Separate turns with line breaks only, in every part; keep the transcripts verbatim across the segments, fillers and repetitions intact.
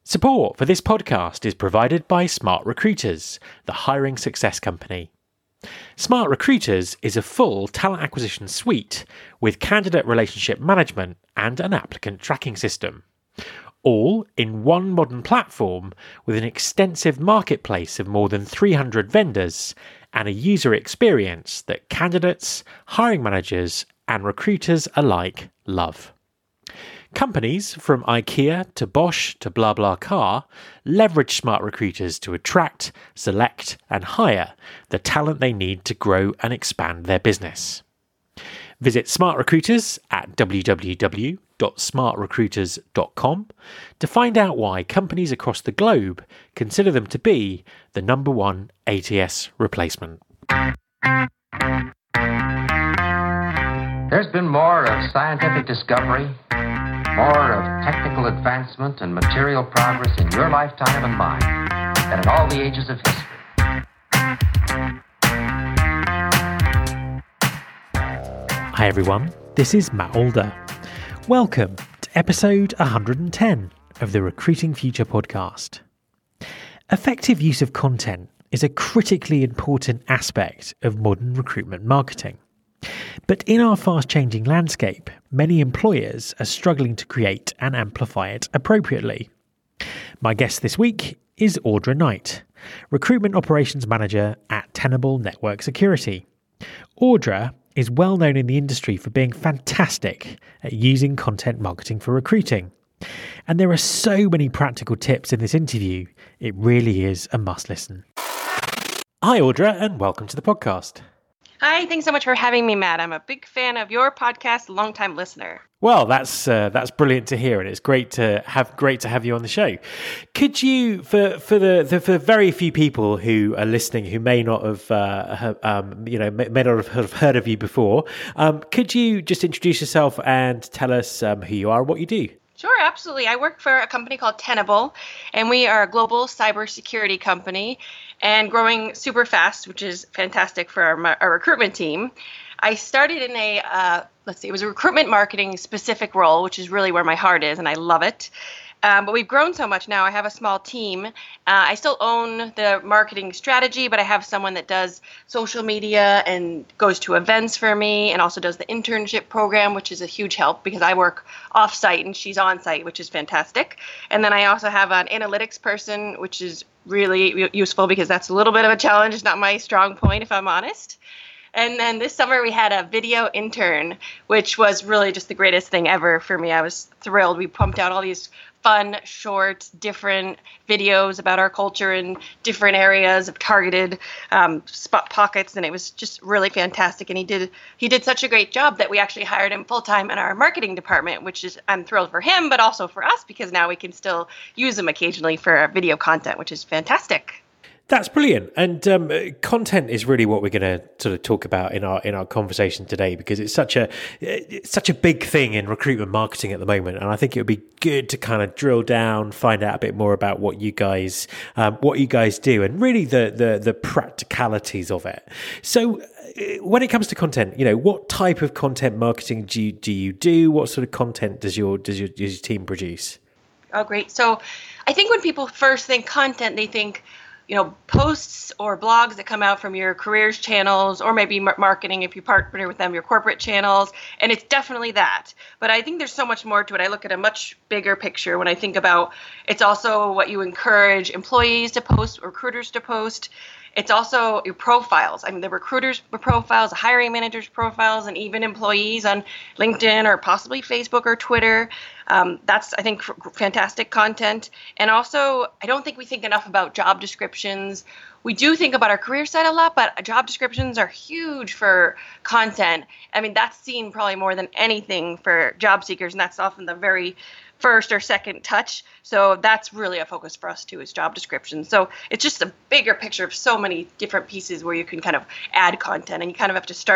Support for this podcast is provided by Smart Recruiters, the hiring success company. Smart Recruiters is a full talent acquisition suite with candidate relationship management and an applicant tracking system, all in one modern platform with an extensive marketplace of more than three hundred vendors and a user experience that candidates, hiring managers, and recruiters alike love. Companies from IKEA to Bosch to BlaBlaCar leverage Smart Recruiters to attract, select, and hire the talent they need to grow and expand their business. Visit Smart Recruiters at w w w dot smart recruiters dot com to find out why companies across the globe consider them to be the number one A T S replacement.
There's been more of scientific discovery, more of technical advancement and material progress in your lifetime and mine than in all the ages of history.
Hi everyone, this is Matt Alder. Welcome to episode one hundred ten of the Recruiting Future podcast. Effective use of content is a critically important aspect of modern recruitment marketing. But in our fast-changing landscape, many employers are struggling to create and amplify it appropriately. My guest this week is Audra Knight, Recruitment Operations Manager at Tenable Network Security. Audra is well known in the industry for being fantastic at using content marketing for recruiting. And there are so many practical tips in this interview, it really is a must listen. Hi Audra, and welcome to the podcast.
Hi, thanks so much for having me, Matt. I'm a big fan of your podcast, long-time listener.
Well, that's uh, that's brilliant to hear, and it's great to have great to have you on the show. Could you, for for the, the for very few people who are listening who may not have uh, have, um, you know may, may not have heard of you before, um, could you just introduce yourself and tell us um, who you are and what you do?
Sure, absolutely. I work for a company called Tenable, and we are a global cybersecurity company and growing super fast, which is fantastic for our, our recruitment team. I started in a, uh, let's see, it was a recruitment marketing specific role, which is really where my heart is, and I love it. Um, but we've grown so much now. I have a small team. Uh, I still own the marketing strategy, but I have someone that does social media and goes to events for me and also does the internship program, which is a huge help because I work off-site and she's on-site, which is fantastic. And then I also have an analytics person, which is really useful because that's a little bit of a challenge. It's not my strong point, if I'm honest. And then this summer we had a video intern, which was really just the greatest thing ever for me. I was thrilled. We pumped out all these fun, short, different videos about our culture in different areas of targeted um, spot pockets, and it was just really fantastic. And he did he did such a great job that we actually hired him full time in our marketing department, which is I'm thrilled for him, but also for us because now we can still use him occasionally for video content, which is fantastic.
That's brilliant, and um, content is really what we're going to sort of talk about in our in our conversation today because it's such a it's such a big thing in recruitment marketing at the moment, and I think it would be good to kind of drill down, find out a bit more about what you guys um, what you guys do, and really the the the practicalities of it. So, when it comes to content, you know, what type of content marketing do you do you do? What sort of content does your does your, does your team produce?
Oh, great! So, I think when people first think content, they think, you know, posts or blogs that come out from your careers channels or maybe marketing if you partner with them, your corporate channels. And it's definitely that. But I think there's so much more to it. I look at a much bigger picture when I think about it's also what you encourage employees to post, recruiters to post. It's also your profiles. I mean, the recruiters' profiles, the hiring managers' profiles, and even employees on LinkedIn or possibly Facebook or Twitter. Um, that's, I think, fantastic content. And also, I don't think we think enough about job descriptions. We do think about our career side a lot, but job descriptions are huge for content. I mean, that's seen probably more than anything for job seekers, and that's often the very first or second touch. So that's really a focus for us too, is job descriptions. So it's just a bigger picture of so many different pieces where you can kind of add content, and you kind of have to start,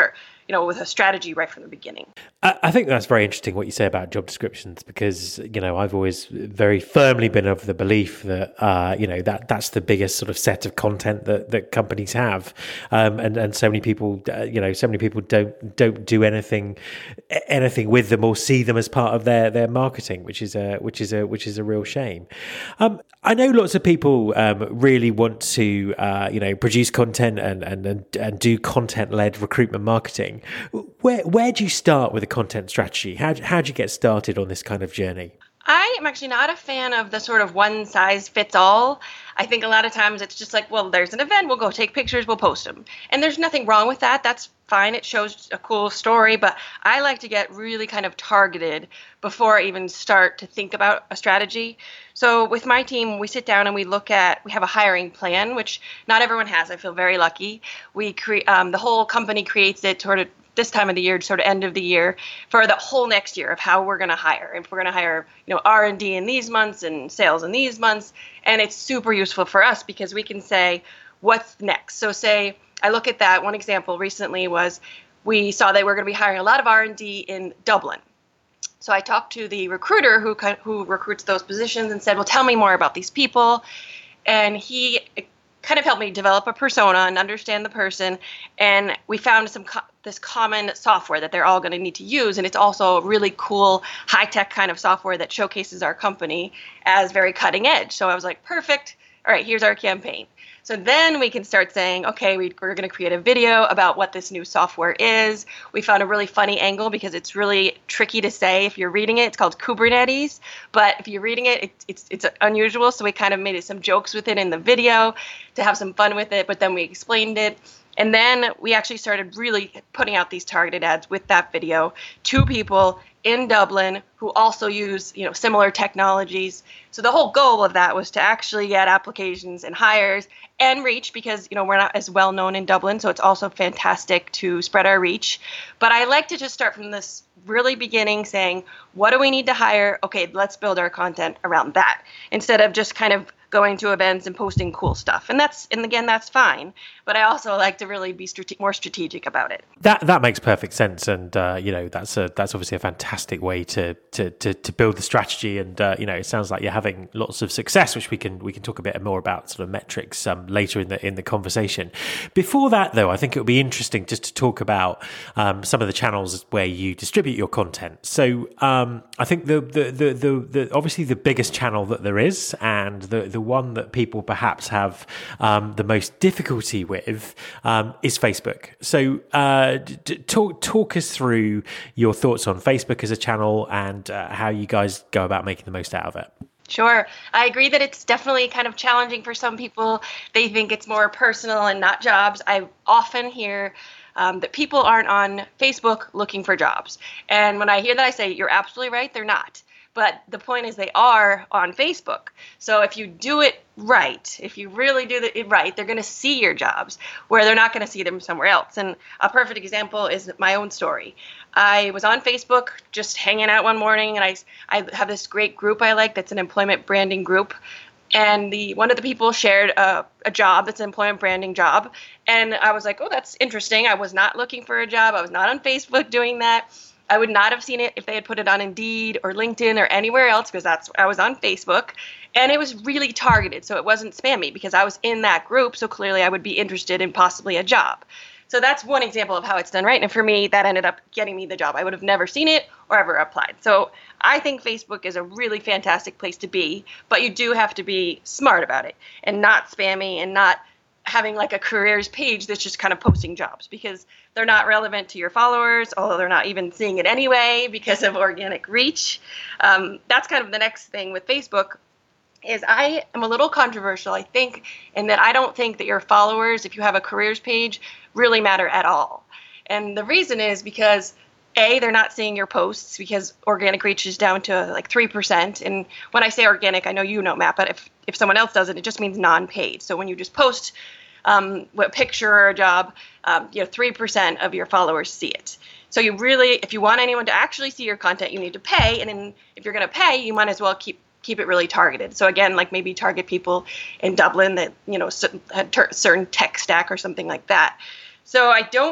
you know, with a strategy right from the beginning.
I I think that's very interesting what you say about job descriptions, because, you know, I've always very firmly been of the belief that, uh, you know, that that's the biggest sort of set of content that, that companies have. Um, and, and so many people, uh, you know, so many people don't don't do anything anything with them or see them as part of their, their marketing, which is a which is a which is a real shame. Um, I know lots of people um, really want to, uh, you know, produce content and and and, and do content-led recruitment marketing. Where where do you start with a content strategy? How how do you get started on this kind of journey?
I am actually not a fan of the sort of one size fits all. I think a lot of times it's just like, well, there's an event, we'll go take pictures, we'll post them. And there's nothing wrong with that. That's fine. It shows a cool story. But I like to get really kind of targeted before I even start to think about a strategy. So with my team, we sit down and we look at, we have a hiring plan, which not everyone has. I feel very lucky. We create, um, the whole company creates it sort of this time of the year, sort of end of the year, for the whole next year of how we're going to hire. If we're going to hire, you know, R and D in these months and sales in these months. And it's super useful for us because we can say, what's next? So say, I look at that. One example recently was we saw that we're going to be hiring a lot of R and D in Dublin. So I talked to the recruiter who who recruits those positions and said, well, tell me more about these people. And he kind of helped me develop a persona and understand the person. And we found some co- this common software that they're all going to need to use. And it's also a really cool, high-tech kind of software that showcases our company as very cutting edge. So I was like, perfect. All right, here's our campaign. So then we can start saying, okay, we, we're going to create a video about what this new software is. We found a really funny angle because it's really tricky to say if you're reading it. It's called Kubernetes, but if you're reading it, it it's it's unusual. So we kind of made it some jokes with it in the video to have some fun with it, but then we explained it. And then we actually started really putting out these targeted ads with that video to people in Dublin who also use, you know, similar technologies. So the whole goal of that was to actually get applications and hires and reach, because, you know, we're not as well known in Dublin. So it's also fantastic to spread our reach. But I like to just start from this really beginning saying, what do we need to hire? Okay, let's build our content around that, instead of just kind of going to events and posting cool stuff. And that's, and again, that's fine. But I also like to really be strate- more strategic about it.
That that makes perfect sense. And, uh, you know, that's a, that's obviously a fantastic way to to to, to build the strategy. And, uh, you know, it sounds like you're having lots of success, which we can we can talk a bit more about sort of metrics um, later in the in the conversation. Before that, though, I think it would be interesting just to talk about um, some of the channels where you distribute your content. So um, I think the the, the the the obviously the biggest channel that there is, and the the one that people perhaps have um, the most difficulty with um, is Facebook. So uh, d- talk talk us through your thoughts on Facebook as a channel and uh, how you guys go about making the most out of it.
Sure. I agree that it's definitely kind of challenging for some people. They think it's more personal and not jobs. I often hear um, that people aren't on Facebook looking for jobs. And when I hear that, I say, you're absolutely right, they're not. But the point is they are on Facebook. So if you do it right, if you really do it right, they're going to see your jobs where they're not going to see them somewhere else. And a perfect example is my own story. I was on Facebook just hanging out one morning, and I, I have this great group I like that's an employment branding group. And the one of the people shared a, a job that's an employment branding job. And I was like, oh, that's interesting. I was not looking for a job. I was not on Facebook doing that. I would not have seen it if they had put it on Indeed or LinkedIn or anywhere else, because that's I was on Facebook, and it was really targeted. So it wasn't spammy because I was in that group. So clearly I would be interested in possibly a job. So that's one example of how it's done right. And for me, that ended up getting me the job. I would have never seen it or ever applied. So I think Facebook is a really fantastic place to be, but you do have to be smart about it and not spammy and not having like a careers page that's just kind of posting jobs, because they're not relevant to your followers, although they're not even seeing it anyway because of organic reach. Um, that's kind of the next thing with Facebook is I am a little controversial, I think, in that I don't think that your followers, if you have a careers page, really matter at all. And the reason is because A, they're not seeing your posts because organic reach is down to like three percent. And when I say organic, I know you know, Matt, but if, if someone else does it, it just means non-paid. So when you just post um, a picture or a job, um, you know, three percent of your followers see it. So you really, if you want anyone to actually see your content, you need to pay. And then if you're going to pay, you might as well keep keep it really targeted. So again, like maybe target people in Dublin that, you know, had ter- certain tech stack or something like that. So I don't, I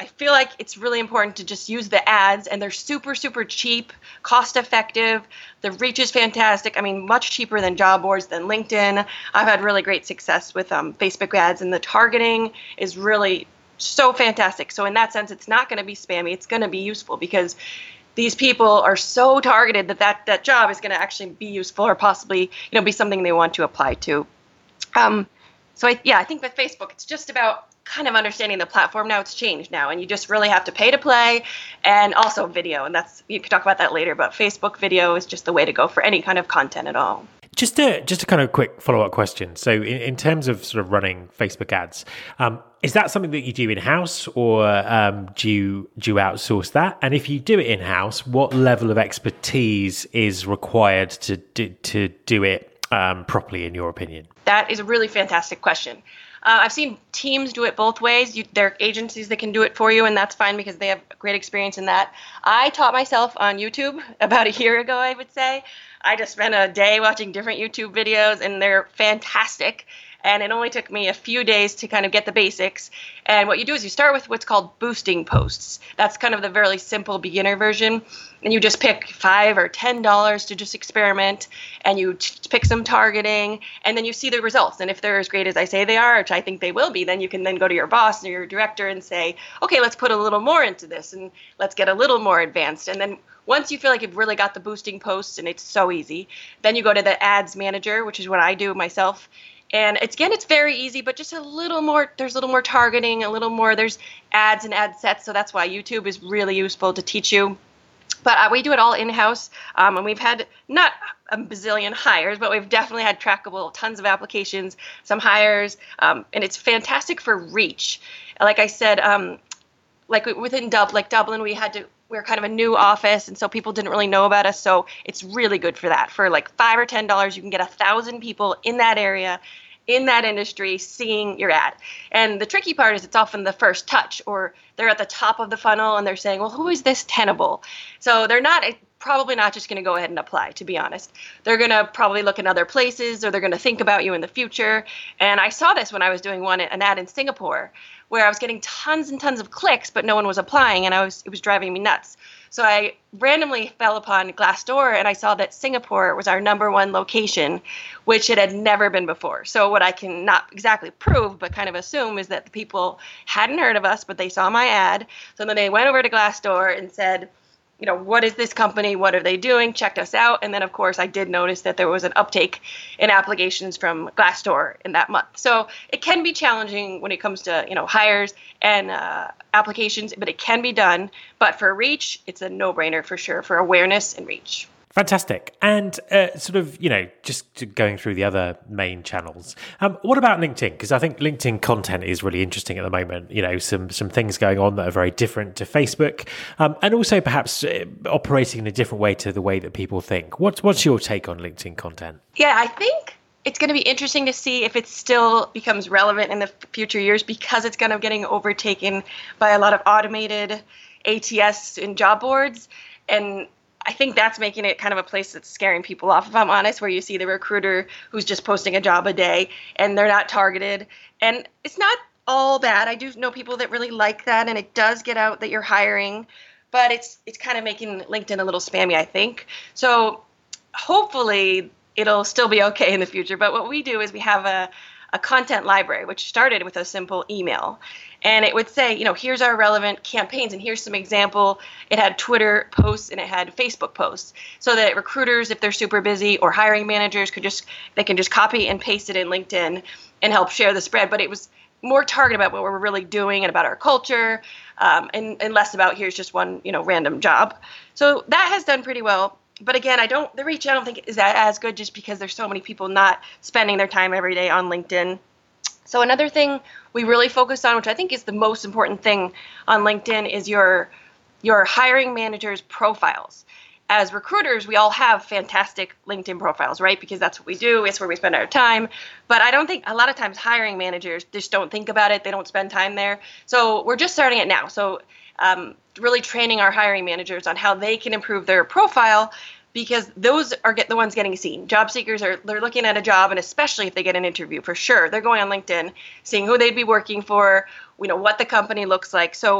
I feel like it's really important to just use the ads, and they're super, super cheap, cost effective. The reach is fantastic. I mean, much cheaper than job boards, than LinkedIn. I've had really great success with um, Facebook ads, and the targeting is really so fantastic. So in that sense, it's not going to be spammy. It's going to be useful because these people are so targeted that that, that job is going to actually be useful or possibly, you know, be something they want to apply to. Um, so I, yeah, I think with Facebook, it's just about kind of understanding the platform now. It's changed now, and you just really have to pay to play, and also video. And that's, you can talk about that later, but Facebook video is just the way to go for any kind of content at all.
Just a just a kind of quick follow-up question. So in, in terms of sort of running Facebook ads, um, is that something that you do in-house, or um, do you do you outsource that? And if you do it in-house, what level of expertise is required to do, to do it um, properly, in your opinion?
That is a really fantastic question. Uh, I've seen teams do it both ways. You, there are agencies that can do it for you, and that's fine because they have great experience in that. I taught myself on YouTube about a year ago, I would say. I just spent a day watching different YouTube videos, and they're fantastic. And it only took me a few days to kind of get the basics. And what you do is you start with what's called boosting posts. That's kind of the very simple beginner version. And you just pick five or ten dollars to just experiment, and you t- pick some targeting, and then you see the results. And if they're as great as I say they are, which I think they will be, then you can then go to your boss or your director and say, okay, let's put a little more into this, and let's get a little more advanced. And then once you feel like you've really got the boosting posts, and it's so easy, then you go to the ads manager, which is what I do myself. And it's, again, it's very easy, but just a little more, there's a little more targeting, a little more, there's ads and ad sets. So that's why YouTube is really useful to teach you. But uh, we do it all in-house, um, and we've had not a bazillion hires, but we've definitely had trackable, tons of applications, some hires, um, and it's fantastic for reach. Like I said, um, like within Dub, like Dublin, we had to, we're kind of a new office, and so people didn't really know about us. So it's really good for that. For like five or ten dollars, you can get a thousand people in that area, in that industry, seeing your ad. And the tricky part is it's often the first touch, or they're at the top of the funnel and they're saying, well, who is this Tenable? So they're not probably not just going to go ahead and apply, to be honest. They're going to probably look in other places, or they're going to think about you in the future. And I saw this when I was doing one, an ad in Singapore, where I was getting tons and tons of clicks, but no one was applying, and I was it was driving me nuts. So I randomly fell upon Glassdoor, and I saw that Singapore was our number one location, which it had never been before. So what I can not exactly prove, but kind of assume, is that the people hadn't heard of us, but they saw my ad. So then they went over to Glassdoor and said, you know, what is this company? What are they doing? Checked us out. And then, of course, I did notice that there was an uptake in applications from Glassdoor in that month. So it can be challenging when it comes to, you know, hires and uh, applications, but it can be done. But for reach, it's a no-brainer for sure, for awareness and reach.
Fantastic. And uh, sort of, you know, just going through the other main channels, um, what about LinkedIn? Because I think LinkedIn content is really interesting at the moment. You know, some some things going on that are very different to Facebook, um, and also perhaps uh, operating in a different way to the way that people think. What's, what's your take on LinkedIn content?
Yeah, I think it's going to be interesting to see if it still becomes relevant in the future years, because it's kind of getting overtaken by a lot of automated A T S and job boards. And I think that's making it kind of a place that's scaring people off, if I'm honest, where you see the recruiter who's just posting a job a day and they're not targeted. And it's not all bad. I do know people that really like that, and it does get out that you're hiring, but it's it's kind of making LinkedIn a little spammy, I think. So hopefully it'll still be okay in the future. But what we do is we have a, a content library, which started with a simple email. And it would say, you know, here's our relevant campaigns, and here's some example. It had Twitter posts and it had Facebook posts, so that recruiters, if they're super busy, or hiring managers, could just they can just copy and paste it in LinkedIn and help share the spread. But it was more targeted about what we're really doing and about our culture, um, and, and less about here's just one, you know, random job. So that has done pretty well. But again, I don't the reach I don't think is as good, just because there's so many people not spending their time every day on LinkedIn. So another thing we really focus on, which I think is the most important thing on LinkedIn, is your your hiring managers' profiles. As recruiters, we all have fantastic LinkedIn profiles, right? Because that's what we do. It's where we spend our time. But I don't think a lot of times hiring managers just don't think about it. They don't spend time there. So we're just starting it now. So um, really training our hiring managers on how they can improve their profile, because those are get the ones getting seen. Job seekers are they're looking at a job, and especially if they get an interview, for sure, they're going on LinkedIn, seeing who they'd be working for, you know, what the company looks like. So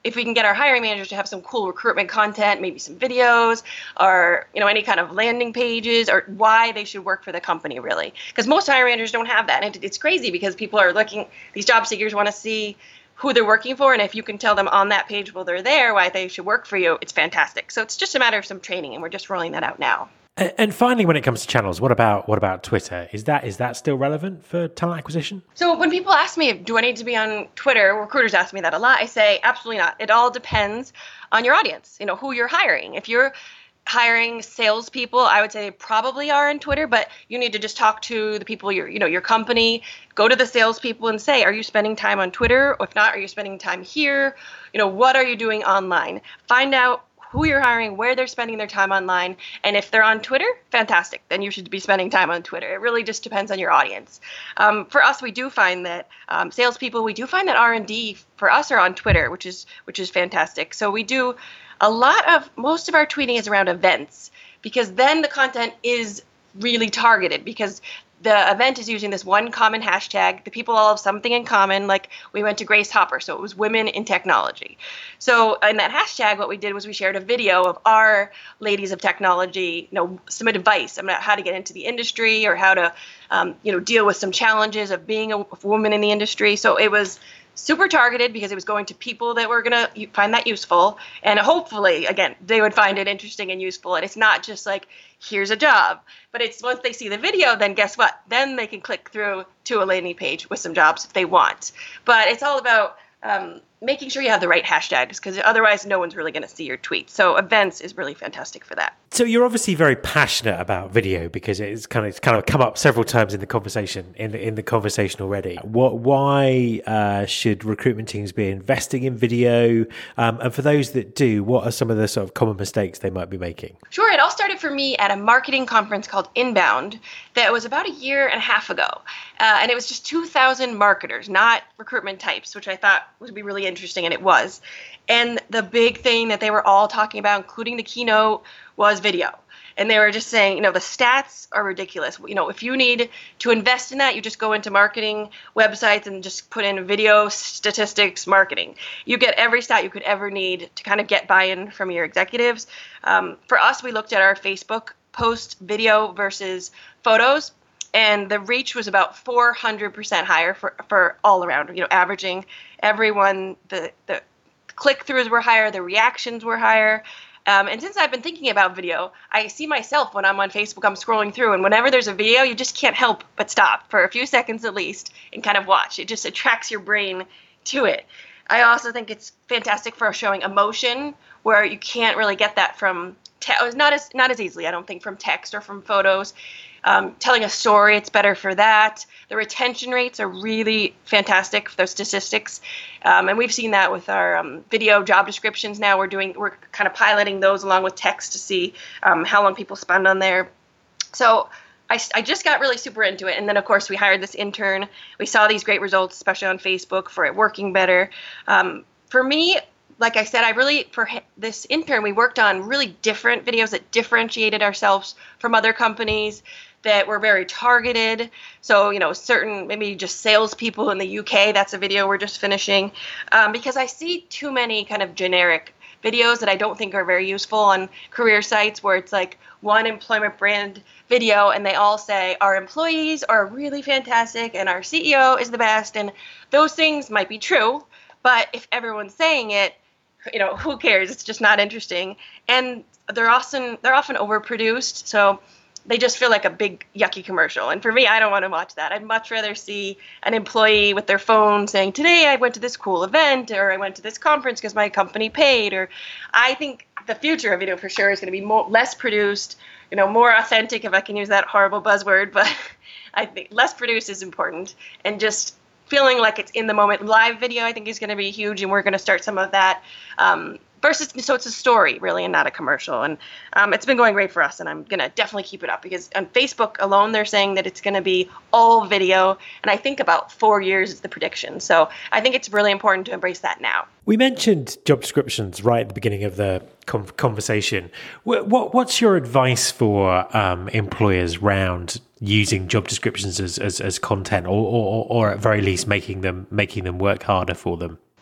if we can get our hiring managers to have some cool recruitment content, maybe some videos or, you know, any kind of landing pages or why they should work for the company, really. Because most hiring managers don't have that. And it, it's crazy because people are looking, these job seekers want to see who they're working for. And if you can tell them on that page while they're there why they should work for you, it's fantastic. So it's just a matter of some training, and we're just rolling that out now.
And finally, when it comes to channels, what about what about Twitter? Is that is that still relevant for talent acquisition?
So when people ask me, do I need to be on Twitter? Recruiters ask me that a lot. I say, absolutely not. It all depends on your audience, you know, who you're hiring. If you're hiring salespeople, I would say they probably are on Twitter, but you need to just talk to the people, your, you know, your company, go to the salespeople and say, are you spending time on Twitter? Or if not, are you spending time here? You know, what are you doing online? Find out who you're hiring, where they're spending their time online. And if they're on Twitter, fantastic. Then you should be spending time on Twitter. It really just depends on your audience. Um, for us, we do find that um, salespeople, we do find that R and D for us are on Twitter, which is which is fantastic. So we do a lot of, most of our tweeting is around events, because then the content is really targeted, because the event is using this one common hashtag. The people all have something in common. Like we went to Grace Hopper, so it was women in technology. So in that hashtag, what we did was we shared a video of our ladies of technology, you know, some advice about how to get into the industry or how to, um, you know, deal with some challenges of being a woman in the industry. So it was super targeted because it was going to people that were going to find that useful. And hopefully, again, they would find it interesting and useful. And it's not just like, here's a job. But it's once they see the video, then guess what? Then they can click through to a landing page with some jobs if they want. But it's all about um, making sure you have the right hashtags, because otherwise no one's really going to see your tweet. So events is really fantastic for that.
So you're obviously very passionate about video because it's kind of it's kind of come up several times in the conversation in the, in the conversation already. What why uh, should recruitment teams be investing in video? Um, and for those that do, what are some of the sort of common mistakes they might be making?
Sure. It all started for me at a marketing conference called Inbound that was about a year and a half ago. Uh, and it was just two thousand marketers, not recruitment types, which I thought would be really interesting. And it was. And the big thing that they were all talking about, including the keynote, was video. And they were just saying, you know, the stats are ridiculous. You know, if you need to invest in that, you just go into marketing websites and just put in video statistics marketing. You get every stat you could ever need to kind of get buy-in from your executives. Um, for us, we looked at our Facebook post video versus photos, and the reach was about four hundred percent higher for, for all around, you know, averaging everyone, the, the click-throughs were higher, the reactions were higher. Um, and since I've been thinking about video, I see myself when I'm on Facebook, I'm scrolling through, and whenever there's a video, you just can't help but stop for a few seconds at least and kind of watch. It just attracts your brain to it. I also think it's fantastic for showing emotion, where you can't really get that from te- not as not as easily, I don't think, from text or from photos. Um, telling a story, it's better for that. The retention rates are really fantastic for those statistics. Um, and we've seen that with our um, video job descriptions now. We're doing, we're kind of piloting those along with text to see um, how long people spend on there. So I, I just got really super into it. And then, of course, we hired this intern. We saw these great results, especially on Facebook, for it working better. Um, for me, like I said, I really, for this intern, we worked on really different videos that differentiated ourselves from other companies, that were very targeted. So, you know, certain, maybe just salespeople in the U K, that's a video we're just finishing. Um, because I see too many kind of generic videos that I don't think are very useful on career sites, where it's like one employment brand video and they all say our employees are really fantastic and our C E O is the best. And those things might be true, but if everyone's saying it, you know, who cares? It's just not interesting. And they're often, they're often overproduced. So they just feel like a big yucky commercial. And for me, I don't want to watch that. I'd much rather see an employee with their phone saying, today I went to this cool event, or I went to this conference because my company paid. Or I think the future of video for sure is going to be more, less produced, you know, more authentic, if I can use that horrible buzzword, but I think less produced is important. And just feeling like it's in the moment. Live video, I think, is going to be huge, and we're going to start some of that. Um, Versus, so it's a story, really, and not a commercial. And um, it's been going great for us, and I'm going to definitely keep it up, because on Facebook alone, they're saying that it's going to be all video. And I think about four years is the prediction. So I think it's really important to embrace that now.
We mentioned job descriptions right at the beginning of the com- conversation. What, what, what's your advice for um, employers around using job descriptions as, as, as content, or, or, or at very least making them making them work harder for them?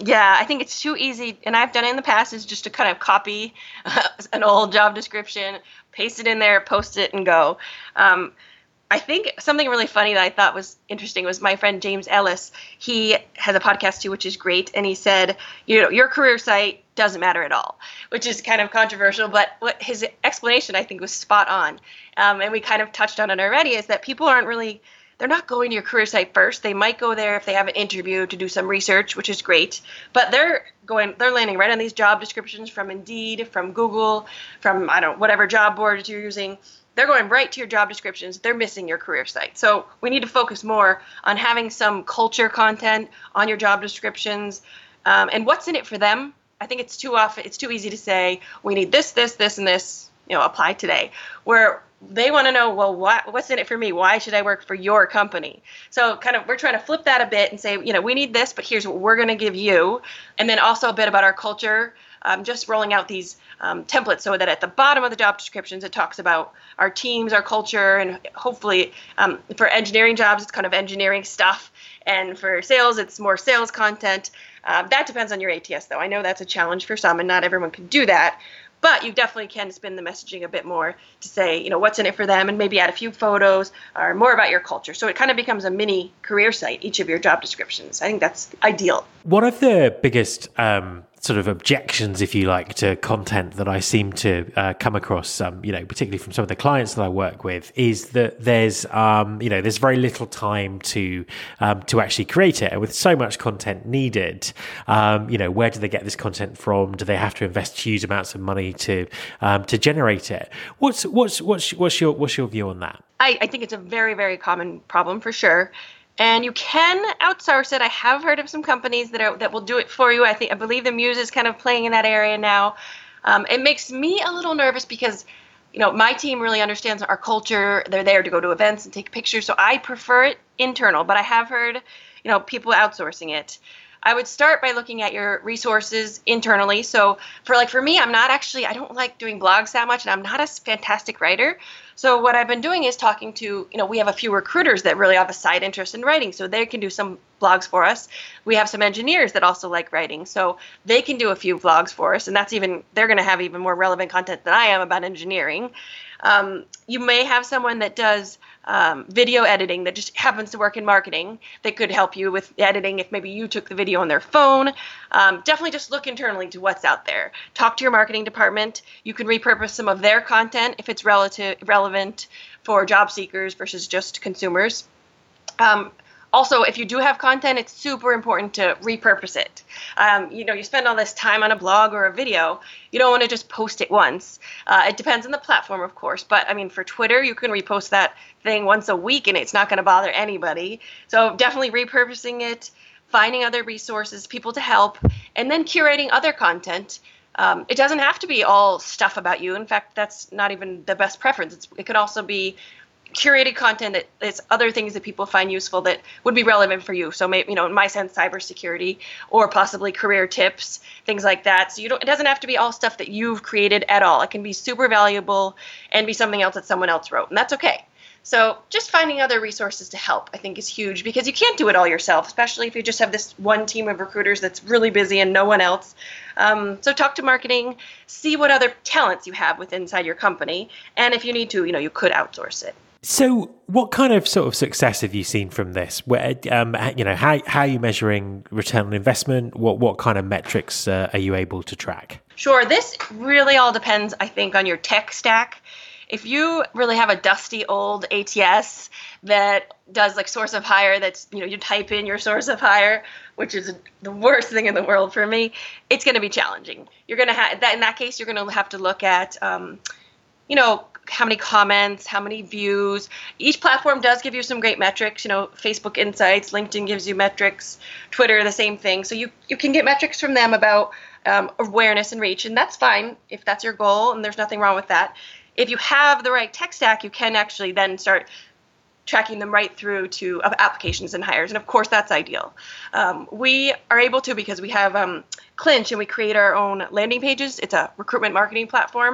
Yeah, I think it's too easy, and I've done it in the past, is just to kind of copy uh, an old job description, paste it in there, post it, and go. Um, I think something really funny that I thought was interesting was my friend James Ellis. He has a podcast too, which is great, and he said, you know, your career site doesn't matter at all, which is kind of controversial, but what his explanation I think was spot on. Um, and we kind of touched on it already, is that people aren't really, they're not going to your career site first. They might go there if they have an interview to do some research, which is great, but they're going, they're landing right on these job descriptions from Indeed, from Google, from, I don't know, whatever job board you're using. They're going right to your job descriptions. They're missing your career site. So we need to focus more on having some culture content on your job descriptions, um, and what's in it for them. I think it's too often, it's too easy to say, we need this, this, this, and this, you know, apply today, where they want to know, well, what, what's in it for me? Why should I work for your company? So kind of, we're trying to flip that a bit and say, you know, we need this, but here's what we're going to give you. And then also a bit about our culture, um, just rolling out these um, templates so that at the bottom of the job descriptions, it talks about our teams, our culture, and hopefully um, for engineering jobs, it's kind of engineering stuff. And for sales, it's more sales content. Uh, that depends on your A T S, though. I know that's a challenge for some, and not everyone can do that. But you definitely can spin the messaging a bit more to say, you know, what's in it for them, and maybe add a few photos or more about your culture. So it kind of becomes a mini career site, each of your job descriptions. I think that's ideal.
One of the biggest um, sort of objections, if you like, to content that I seem to uh, come across, um, you know, particularly from some of the clients that I work with, is that there's, um, you know, there's very little time to um, to actually create it. And with so much content needed, um, you know, where do they get this content from? Do they have to invest huge amounts of money to um, to generate it? What's what's what's what's your what's your view on that?
I, I think it's a very, very common problem for sure. And you can outsource it. I have heard of some companies that are that will do it for you. I think I believe the Muse is kind of playing in that area now. Um, it makes me a little nervous because, you know, my team really understands our culture. They're there to go to events and take pictures. So I prefer it internal, but I have heard, you know, people outsourcing it. I would start by looking at your resources internally. So for like for me, I'm not actually, I don't like doing blogs that much, and I'm not a fantastic writer. So what I've been doing is talking to, you know, we have a few recruiters that really have a side interest in writing, so they can do some blogs for us. We have some engineers that also like writing, so they can do a few vlogs for us, and that's even, they're going to have even more relevant content than I am about engineering. Um, you may have someone that does um, video editing that just happens to work in marketing that could help you with editing if maybe you took the video on their phone. Um, definitely just look internally to what's out there. Talk to your marketing department. You can repurpose some of their content if it's relative, relevant for job seekers versus just consumers. Um, Also, if you do have content, it's super important to repurpose it. Um, you know, you spend all this time on a blog or a video, you don't want to just post it once. Uh, it depends on the platform, of course, but I mean, for Twitter, you can repost that thing once a week and it's not going to bother anybody. So definitely repurposing it, finding other resources, people to help, and then curating other content. Um, it doesn't have to be all stuff about you. In fact, that's not even the best preference. It's, it could also be curated content that is other things that people find useful that would be relevant for you. So maybe, you know, in my sense, cybersecurity or possibly career tips, things like that. So you don't, it doesn't have to be all stuff that you've created at all. It can be super valuable and be something else that someone else wrote, and that's okay. So just finding other resources to help, I think, is huge, because you can't do it all yourself, especially if you just have this one team of recruiters that's really busy and no one else. Um, so talk to marketing, see what other talents you have within inside your company, and if you need to, you know, you could outsource it.
So what kind of sort of success have you seen from this? Where, um, you know, how, how are you measuring return on investment? What, what kind of metrics uh, are you able to track?
Sure. This really all depends, I think, on your tech stack. If you really have a dusty old A T S that does like source of hire, that's, you know, you type in your source of hire, which is the worst thing in the world for me, it's going to be challenging. You're going to have that in that case, you're going to have to look at, um, you know, how many comments, how many views. Each platform does give you some great metrics. You know, Facebook Insights, LinkedIn gives you metrics, Twitter, the same thing. So you, you can get metrics from them about um, awareness and reach, and that's fine if that's your goal, and there's nothing wrong with that. If you have the right tech stack, you can actually then start tracking them right through to applications and hires. And of course, that's ideal. Um, we are able to because we have um, Clinch, and we create our own landing pages. It's a recruitment marketing platform.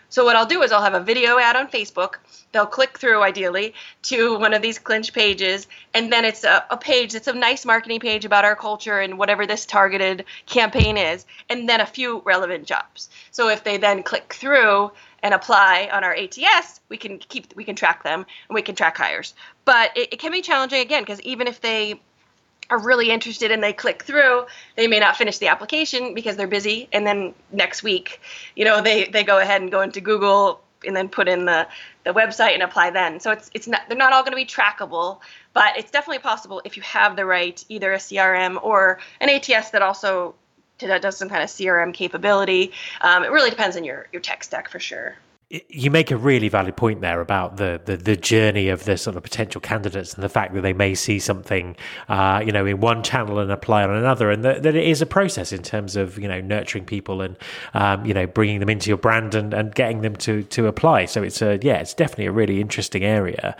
So what I'll do is I'll have a video ad on Facebook. They'll click through, ideally, to one of these Clinch pages, and then it's a, a page that's a nice marketing page about our culture and whatever this targeted campaign is, and then a few relevant jobs. So if they then click through and apply on our A T S, we can keep we can track them and we can track hires. But it, it can be challenging again, because even if they are really interested and they click through, they may not finish the application because they're busy. And then next week, you know, they, they go ahead and go into Google and then put in the, the website and apply then. So it's it's not they're not all going to be trackable, but it's definitely possible if you have the right, either a C R M or an A T S that also that does some kind of C R M capability. Um, it really depends on your, your tech stack for sure.
You make a really valid point there about the, the, the journey of the sort of potential candidates and the fact that they may see something, uh, you know, in one channel and apply on another, and that, that it is a process in terms of, you know, nurturing people and, um, you know, bringing them into your brand and, and getting them to, to apply. So it's a, yeah, it's definitely a really interesting area.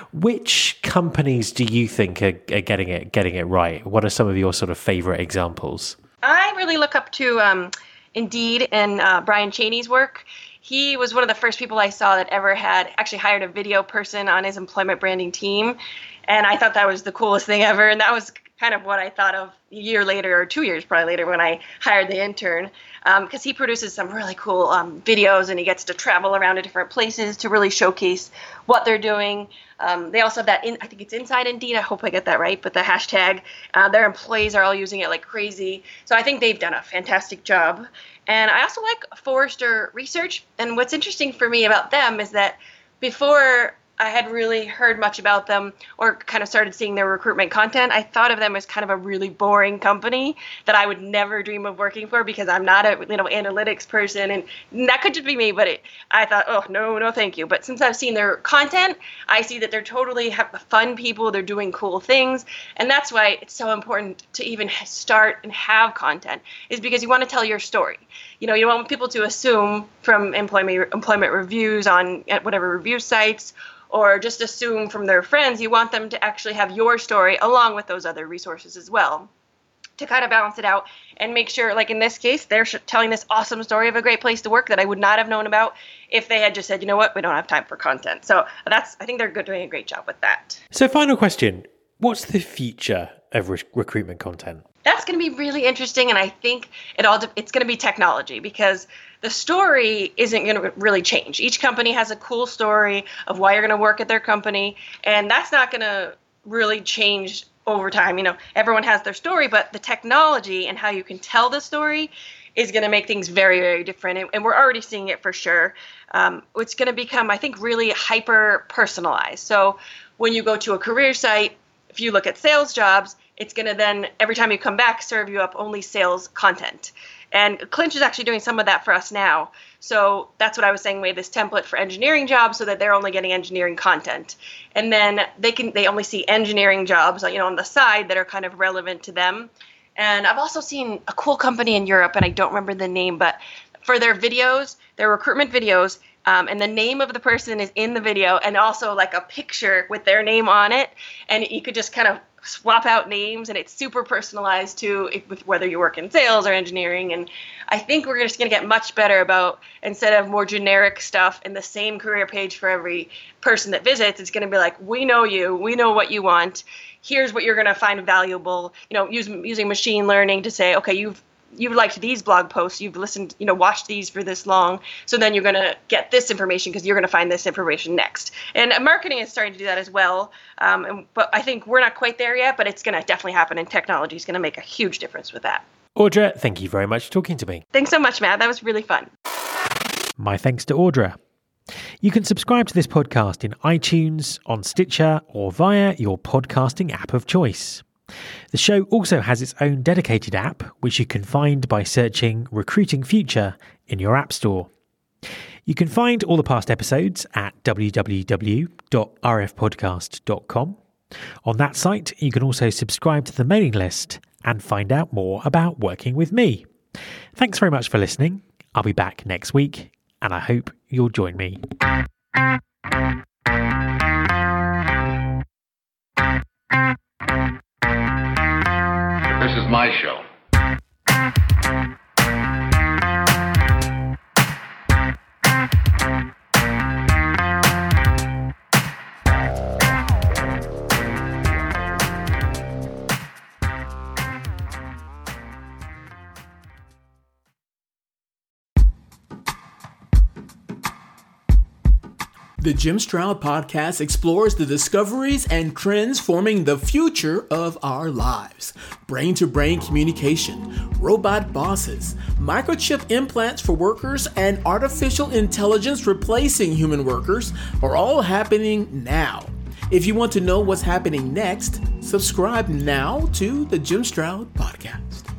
Which companies do you think are, are getting it, getting it right? What are some of your sort of favorite examples?
I really look up to um, Indeed and uh, Brian Cheney's work. He was one of the first people I saw that ever had actually hired a video person on his employment branding team. And I thought that was the coolest thing ever. And that was kind of what I thought of a year later, or two years probably later, when I hired the intern, because um, he produces some really cool um, videos, and he gets to travel around to different places to really showcase what they're doing. Um, they also have that, in, I think it's Inside Indeed, I hope I get that right, but the hashtag, uh, their employees are all using it like crazy. So I think they've done a fantastic job. And I also like Forrester Research. And what's interesting for me about them is that before I had really heard much about them or kind of started seeing their recruitment content, I thought of them as kind of a really boring company that I would never dream of working for, because I'm not a, you know, analytics person, and that could just be me, but it, I thought, oh, no, no, thank you. But since I've seen their content, I see that they're totally have fun people, they're doing cool things, and that's why it's so important to even start and have content, is because you want to tell your story. You know, you don't want people to assume from employment employment reviews on at whatever review sites, or just assume from their friends. You want them to actually have your story along with those other resources as well, to kind of balance it out and make sure, like in this case, they're telling this awesome story of a great place to work that I would not have known about if they had just said, you know what, we don't have time for content. So that's, I think they're good, doing a great job with that.
So final question, what's the future of re- recruitment content?
That's going to be really interesting, and I think it all it's going to be technology, because the story isn't going to really change. Each company has a cool story of why you're going to work at their company, and that's not going to really change over time. You know, everyone has their story, but the technology and how you can tell the story is going to make things very, very different, and, and we're already seeing it for sure. Um, it's going to become, I think, really hyper personalized. So when you go to a career site, if you look at sales jobs, it's going to then, every time you come back, serve you up only sales content. And Clinch is actually doing some of that for us now. So that's what I was saying, we have this template for engineering jobs so that they're only getting engineering content. And then they can they only see engineering jobs, you know, on the side that are kind of relevant to them. And I've also seen a cool company in Europe, and I don't remember the name, but for their videos, their recruitment videos, Um, and the name of the person is in the video, and also like a picture with their name on it. And you could just kind of swap out names, and it's super personalized to if, whether you work in sales or engineering. And I think we're just going to get much better about, instead of more generic stuff in the same career page for every person that visits, it's going to be like, we know you, we know what you want. Here's what you're going to find valuable. You know, use, using machine learning to say, okay, you've you've liked these blog posts, you've listened, you know, watched these for this long, so then you're going to get this information because you're going to find this information next. And marketing is starting to do that as well, um, and, but I think we're not quite there yet, but it's going to definitely happen, and technology is going to make a huge difference with that.
Audra, thank you very much for talking to me.
Thanks so much, Matt. That was really fun.
My thanks to Audra. You can subscribe to this podcast in iTunes, on Stitcher, or via your podcasting app of choice. The show also has its own dedicated app, which you can find by searching Recruiting Future in your app store. You can find all the past episodes at w w w dot r f podcast dot com. On that site, you can also subscribe to the mailing list and find out more about working with me. Thanks very much for listening. I'll be back next week, and I hope you'll join me.
This is my show.
The Jim Stroud Podcast explores the discoveries and trends forming the future of our lives. Brain-to-brain communication, robot bosses, microchip implants for workers, and artificial intelligence replacing human workers are all happening now. If you want to know what's happening next, subscribe now to the Jim Stroud Podcast.